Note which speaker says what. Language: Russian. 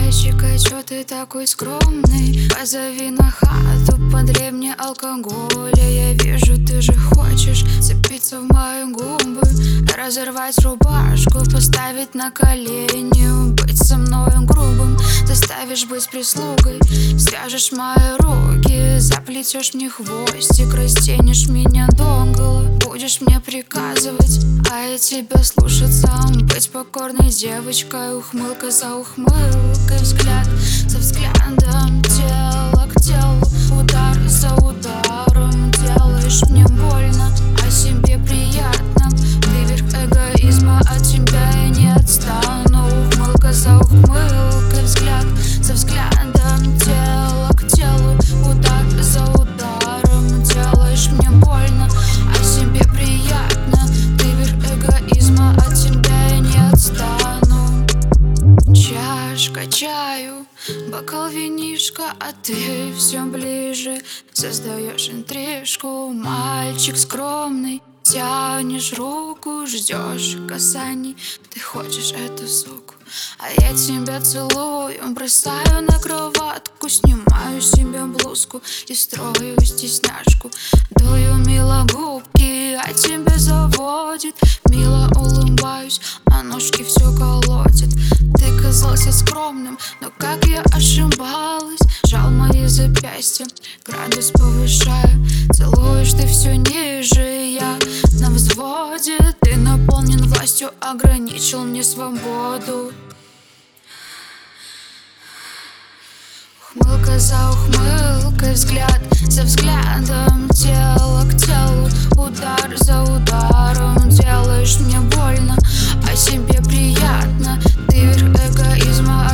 Speaker 1: Мальчик, а чё ты такой скромный? Позови на хату, подрей мне алкоголя. Я вижу, ты же хочешь цепиться в мои губы, разорвать рубашку, поставить на колени, быть со мной грубым, заставишь быть прислугой. Свяжешь мои руки, заплетешь мне хвостик, растянешь меня догола, будешь мне приказывать, а я тебя слушаться, быть покорной девочкой. Ухмылка за ухмылкой, взгляд за взглядом, тело к телу, удар за ударом. Делаешь мне больно, а себе приятно. Ты верх эгоизма, от тебя я не отстану. Ухмылка за ухмылкой, взгляд за взглядом, тело к телу, удар за ударом. Делаешь мне больно, а себе приятно. Ты верх эгоизма, от тебя я не отстану. Чашка чаю, бокал винишка, а ты все ближе. Создаешь интрижку, мальчик скромный. Тянешь руку, ждешь касаний. Ты хочешь эту суку, а я тебя целую. Бросаю на кроватку, снимаю себе блузку и строю стесняшку. Дую мило губки, а тебя заводит. Мило улыбаюсь, а ножки все колотят. Ты казался скромным, но как я ошибалась. Жал мои запястья, градус повышая. Целуешь ты все ниже, я на взводе. Ты наполнен властью, ограничил мне свободу. Ухмылка за ухмылкой, взгляд за взглядом, тело к телу, удар за ударом. Делаешь мне больно, а себе приятно. Ты верх эгоизма,